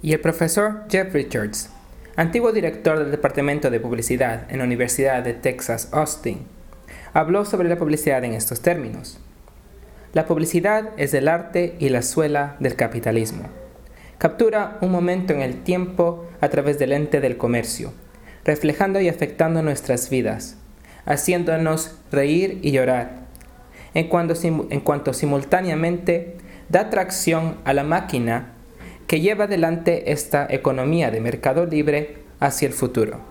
Y el profesor Jeff Richards, antiguo director del Departamento de Publicidad en la Universidad de Texas Austin, habló sobre la publicidad en estos términos. La publicidad es el arte y la suela del capitalismo. Captura un momento en el tiempo a través del ente del comercio, reflejando y afectando nuestras vidas, haciéndonos reír y llorar, en cuanto simultáneamente da tracción a la máquina que lleva adelante esta economía de mercado libre hacia el futuro.